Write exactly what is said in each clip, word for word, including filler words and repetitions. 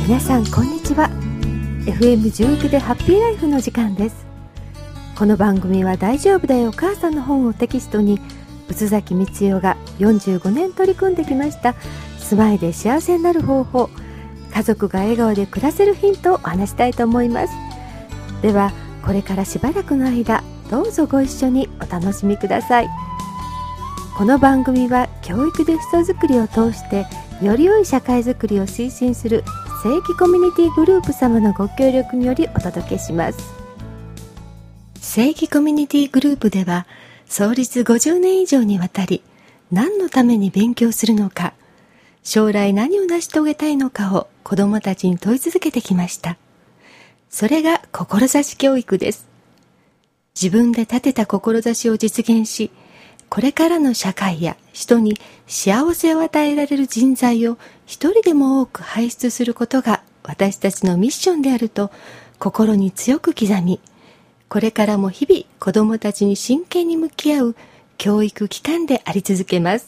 皆さんこんにちは。 エフエムじゅうきゅう でハッピーライフの時間です。この番組は大丈夫だよお母さんの本をテキストに宇崎光代がよんじゅうごねん取り組んできました住まいで幸せになる方法、家族が笑顔で暮らせるヒントをお話したいと思います。ではこれからしばらくの間どうぞご一緒にお楽しみください。この番組は教育で人づくりを通してより良い社会づくりを推進する正規コミュニティグループ様のご協力によりお届けします。正規コミュニティグループでは創立ごじゅうねん以上にわたり何のために勉強するのか、将来何を成し遂げたいのかを子どもたちに問い続けてきました。それが志教育です。自分で立てた志を実現し、これからの社会や人に幸せを与えられる人材を一人でも多く輩出することが私たちのミッションであると心に強く刻み、これからも日々子どもたちに真剣に向き合う教育機関であり続けます。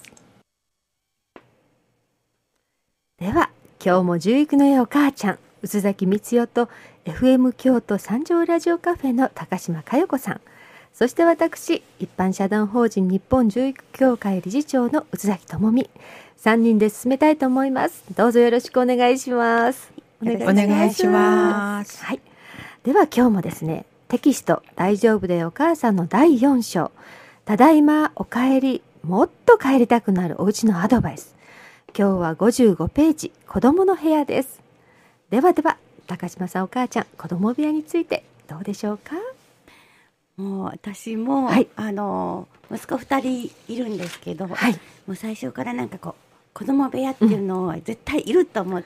では今日も獣育のよお母ちゃん宇崎光代と エフエム 京都三条ラジオカフェの高島佳代子さん、そして私一般社団法人日本獣育協会理事長の宇崎智美、さんにんで進めたいと思います。どうぞよろしくお願いします。 お願いします。 はい、では今日もですね、テキスト大丈夫でお母さんのだいよん章、ただいまおかえりもっと帰りたくなるおうちのアドバイス、今日はごじゅうごページ、子供の部屋です。ではでは高島さんお母ちゃん、子供部屋についてどうでしょうか。 もう私も、はい、あの息子ふたりいるんですけど、はい、もう最初からなんかこう子供部屋っていうのは絶対いると思って、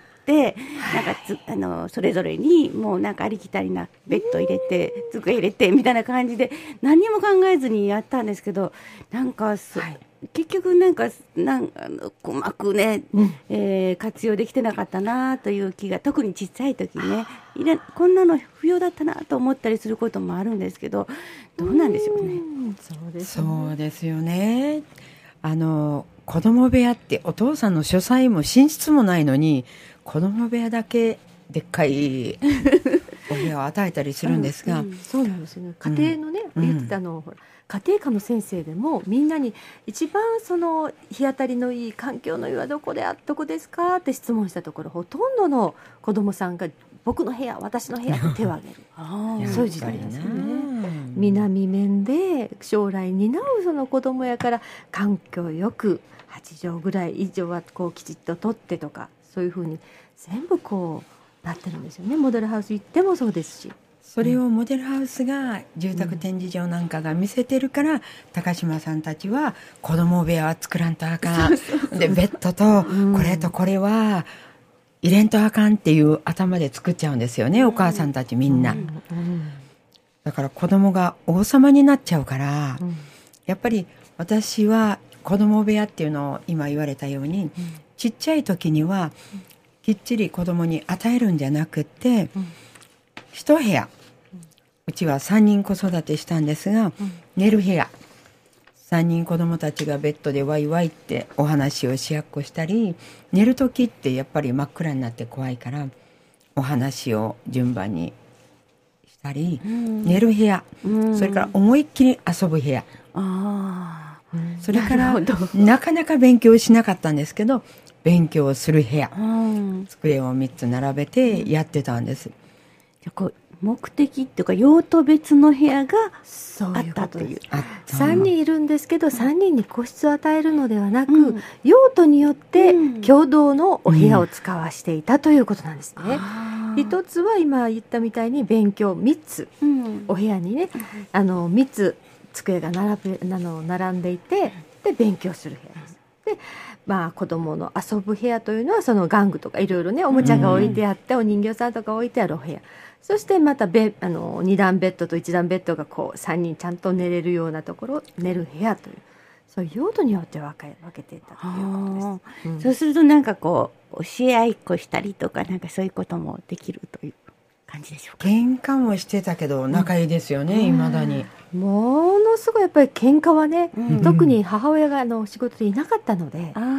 うん、なんかつあのそれぞれにもうなんかありきたりなベッド入れて机入れてみたいな感じで何にも考えずにやったんですけど、なんか、はい、結局なんかなんあのうまくね、うんえー、活用できてなかったなという気が、特に小さい時ね、いらこんなの不要だったなと思ったりすることもあるんですけど、どうなんでしょうね。 そうですね。そうですよね。あの子供部屋ってお父さんの書斎も寝室もないのに子供部屋だけでっかいお部屋を与えたりするんですが、 うんうん、そうなんですよね。家庭のね、うん、言ってたの、ほら家庭科の先生でもみんなに一番その日当たりのいい環境のいいはどこであどこですかって質問したところ、ほとんどの子どもさんが僕の部屋、私の部屋って手を挙げるあそういう時代ですよね。南面で将来担うその子どもやから環境よくはち畳ぐらい以上はこうきちっと取ってとか、そういうふうに全部こうなってるんですよね。モデルハウス行ってもそうですし、 それをモデルハウスが住宅展示場なんかが見せてるから、うん、高島さんたちは子供部屋は作らんとあかんでベッドとこれとこれは入れんとあかんっていう頭で作っちゃうんですよね、うん、お母さんたちみんな、うんうん、だから子供が王様になっちゃうから、うん、やっぱり私は子供部屋っていうのを今言われたように、うん、ちっちゃい時にはきっちり子供に与えるんじゃなくて、うん、一部屋、うちはさんにん子育てしたんですが、うん、寝る部屋、さんにん子供たちがベッドでワイワイってお話をしやっこしたり、寝る時ってやっぱり真っ暗になって怖いからお話を順番にしたり、うん、寝る部屋、うん、それから思いっきり遊ぶ部屋、あ、うん、それからなかなか勉強しなかったんですけど勉強する部屋、うん、机をみっつ並べてやってたんです。じゃこう目的っていうか用途別の部屋があったという、 さんにんいるんですけどさんにんに個室を与えるのではなく、うん、用途によって共同のお部屋を使わしていたということなんですね、うん、一つは今言ったみたいに勉強みっつ、うん、お部屋にね、あのみっつ机が並べあの並んでいて、で勉強する部屋です。でまあ、子どもの遊ぶ部屋というのはその玩具とかいろいろねおもちゃが置いてあって、うん、お人形さんとか置いてあるお部屋、そしてまたベあのに段ベッドといち段ベッドがこうさんにんちゃんと寝れるようなところ、寝る部屋という、そういう用途によって分け分けていたということです、うん、 そうするとなんかこう教え合いっこしたりとかなんかそういうこともできるという感じでしょうか。 喧嘩もしてたけど仲いいですよね、いま、うん、だに。 ものすごいやっぱり喧嘩はね、うん、特に母親があの仕事でいなかったので、だ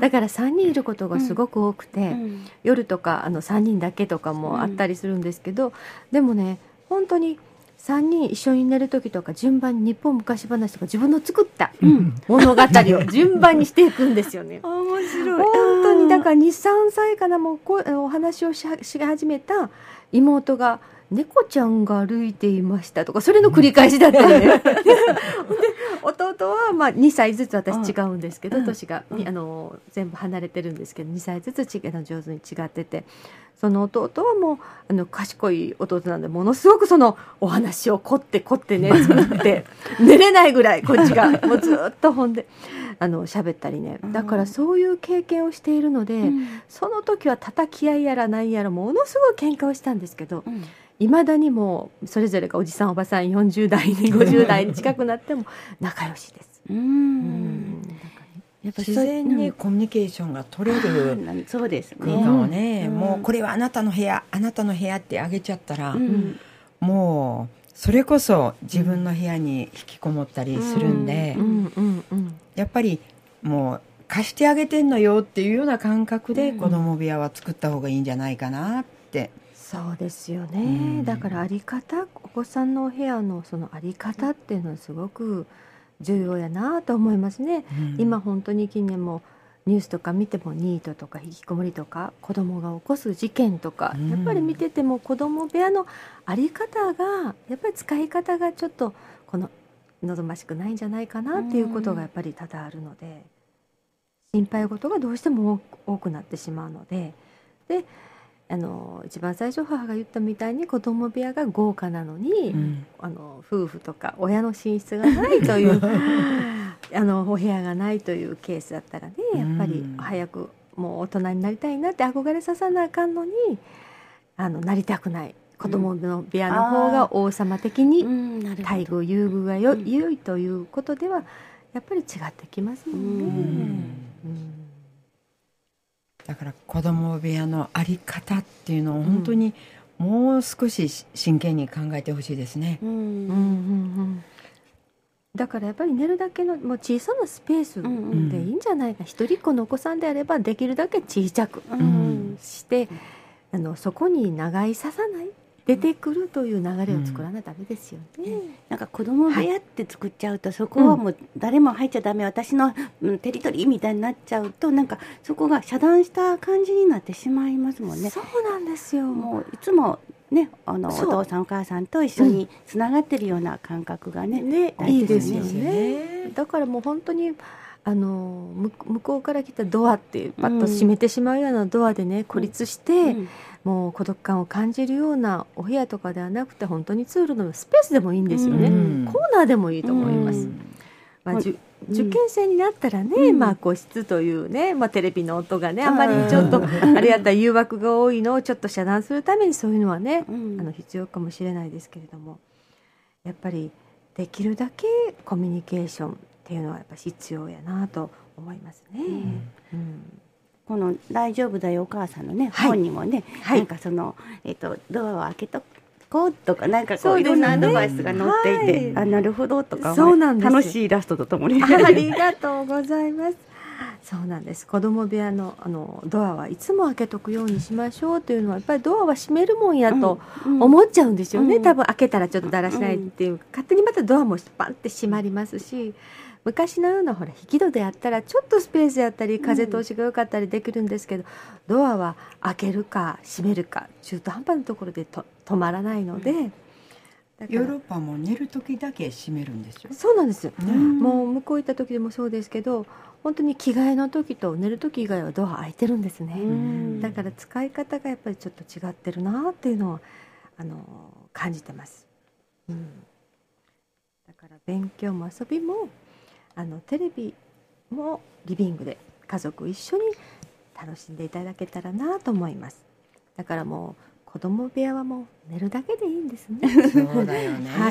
だからさんにんいることがすごく多くて、うん、夜とかあのさんにんだけとかもあったりするんですけど、うん、でもね本当にさんにん一緒に寝る時とか順番に日本昔話とか自分の作った物語を順番にしていくんですよね。 面白い。 本当にだからにさんさいからもうこうお話をし始めた妹が猫ちゃんが歩いていましたとかそれの繰り返しだったね。で弟はまあにさいずつ私違うんですけど、うん、年が、うん、あの全部離れてるんですけどにさいずつ違う上手に違ってて、その弟はもうあの賢い弟なんでものすごくそのお話を凝って凝ってね作って寝れないぐらいこっちがもうずっと本であの喋ったりね、だからそういう経験をしているので、うん、その時は叩き合いやらないやらものすごい喧嘩をしたんですけど、うんいまだにもそれぞれがおじさんおばさんよんじゅう代にごじゅう代に近くなっても仲良しです。うんうんやっぱ自然にコミュニケーションが取れるそうですね空間をね、うん、もうこれはあなたの部屋あなたの部屋ってあげちゃったら、うん、もうそれこそ自分の部屋に引きこもったりするんで、やっぱりもう貸してあげてんのよっていうような感覚で子供部屋は作った方がいいんじゃないかなって。 そうですよね、うん、だからあり方お子さんのお部屋のそのあり方っていうのはすごく重要やなと思いますね、うん、今本当に近年もニュースとか見てもニートとか引きこもりとか子供が起こす事件とか、うん、やっぱり見てても子供部屋のあり方がやっぱり使い方がちょっとこの望ましくないんじゃないかなっていうことがやっぱり多々あるので、心配事がどうしても多くなってしまうので、であの一番最初母が言ったみたいに子供部屋が豪華なのに、うん、あの夫婦とか親の寝室がないというあのお部屋がないというケースだったらね、やっぱり早くもう大人になりたいなって憧れささなあかんのにあのなりたくない子供の部屋の方が王様的に待遇優遇がよ良いということではやっぱり違ってきますもんね。うんうんだから子供部屋のあり方っていうのを本当にもう少し真剣に考えてほしいですね、うんうんうんうん、だからやっぱり寝るだけのもう小さなスペースでいいんじゃないか、うん、一人っ子のお子さんであればできるだけ小さくして、うん、あのそこに長居ささない出てくるという流れを作らないとダメですよね、うん、 なんか子供部屋って作っちゃうと、はい、そこはもう誰も入っちゃダメ、うん、私の、うん、テリトリーみたいになっちゃうとなんかそこが遮断した感じになってしまいますもんね。 そうなんですよ。 もういつもね、あのお父さんお母さんと一緒につながってるような感覚がね、うん、ねいいですよね。だからもう本当にあの向こうから来たドアってパッと閉めてしまうようなドアでね、うん、孤立して、うんもう孤独感を感じるようなお部屋とかではなくて本当にツールのスペースでもいいんですよね、うん、コーナーでもいいと思います、うんまあ、受験生になったらね、うんまあ、個室というね、まあ、テレビの音がねあまりちょっとあれやったら誘惑が多いのをちょっと遮断するためにそういうのはね、うん、あの必要かもしれないですけれどもやっぱりできるだけコミュニケーションっていうのはやっぱ必要やなと思いますね、うんうんこの大丈夫だよお母さんのね、はい、本にもね、はい、なんかその、えーと、ドアを開けとこうとかなんかこう、ね、いろんなアドバイスが載っていて、はい、あなるほどとかそうなんです楽しいイラストとともにありがとうございますそうなんです子供部屋 の, あのドアはいつも開けとくようにしましょうというのはやっぱりドアは閉めるもんやと思っちゃうんですよね、うん、多分開けたらちょっとだらしないっていう、うん、勝手にまたドアもパンって閉まりますし昔のようなほら引き戸であったらちょっとスペースやったり風通しが良かったりできるんですけど、うん、ドアは開けるか閉めるか中途半端なところでと止まらないので、うん、 だからヨーロッパも寝る時だけ閉めるんですよ。 そうなんですよ、うん、もう向こう行った時でもそうですけど本当に着替えの時と寝る時以外はドア開いてるんですね、うん、だから使い方がやっぱりちょっと違ってるなっていうのをあの感じてます、うん、だから勉強も遊びもあのテレビもリビングで家族一緒に楽しんでいただけたらなと思います。だからもう子供部屋はもう寝るだけでいいんですね。 そうだよね、 はい、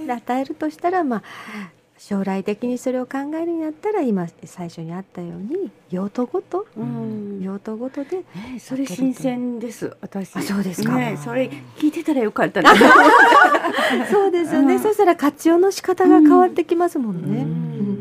与えるとしたら、まあ、将来的にそれを考えるんやったら今最初にあったように用途ごと、うん、用途ごとで、ね、 それ新鮮です私。 あそうですか、 ね、それ聞いてたらよかったですそうですよね、そしたら活用の仕方が変わってきますもんね、うんうん、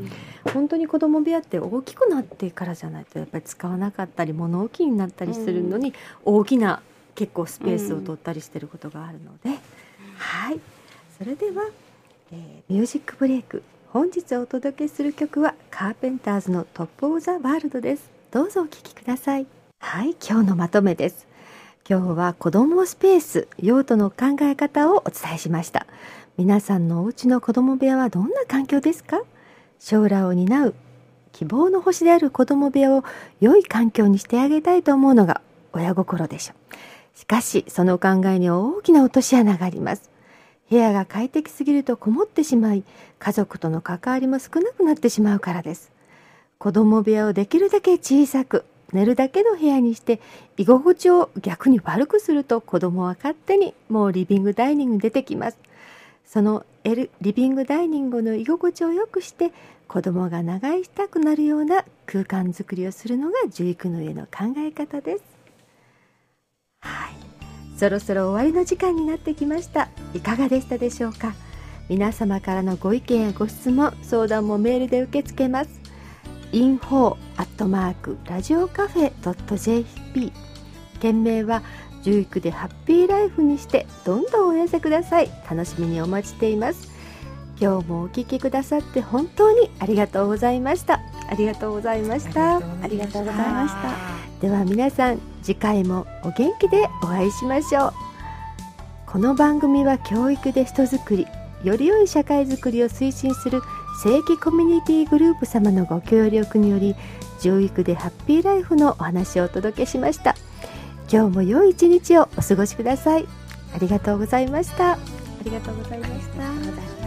本当に子供部屋って大きくなってからじゃないとやっぱり使わなかったり物置になったりするのに、うん、大きな結構スペースを取ったりしてることがあるので、うん、はい、それでは、えー、ミュージックブレイク、本日お届けする曲はカーペンターズのトップオブザワールドです。どうぞお聴きください。はい、今日のまとめです。今日は子どもスペース用途の考え方をお伝えしました。皆さんのお家の子ども部屋はどんな環境ですか？将来を担う希望の星である子ども部屋を良い環境にしてあげたいと思うのが親心でしょう。しかしその考えに大きな落とし穴があります。部屋が快適すぎるとこもってしまい、家族との関わりも少なくなってしまうからです。子ども部屋をできるだけ小さく、寝るだけの部屋にして居心地を逆に悪くすると、子供は勝手にもうリビングダイニングに出てきます。そのリビングダイニングの居心地を良くして子供が長居したくなるような空間づくりをするのが獣育の家の考え方です。はい、そろそろ終わりの時間になってきました。いかがでしたでしょうか？皆様からのご意見やご質問、相談もメールで受け付けます。インフォー アットマーク ラジオカフェ ドット ジェーピー、 件名は獣育でハッピーライフにしてどんどんお寄せください。楽しみにお待ちしています。今日もお聞きくださって本当にありがとうございました。ありがとうございました。 ありがとうございました。 では皆さん、次回もお元気でお会いしましょう。この番組は教育で人づくり、より良い社会づくりを推進する正規コミュニティグループ様のご協力により、獣育でハッピーライフのお話をお届けしました。今日も良い一日をお過ごしください。ありがとうございました。ありがとうございました。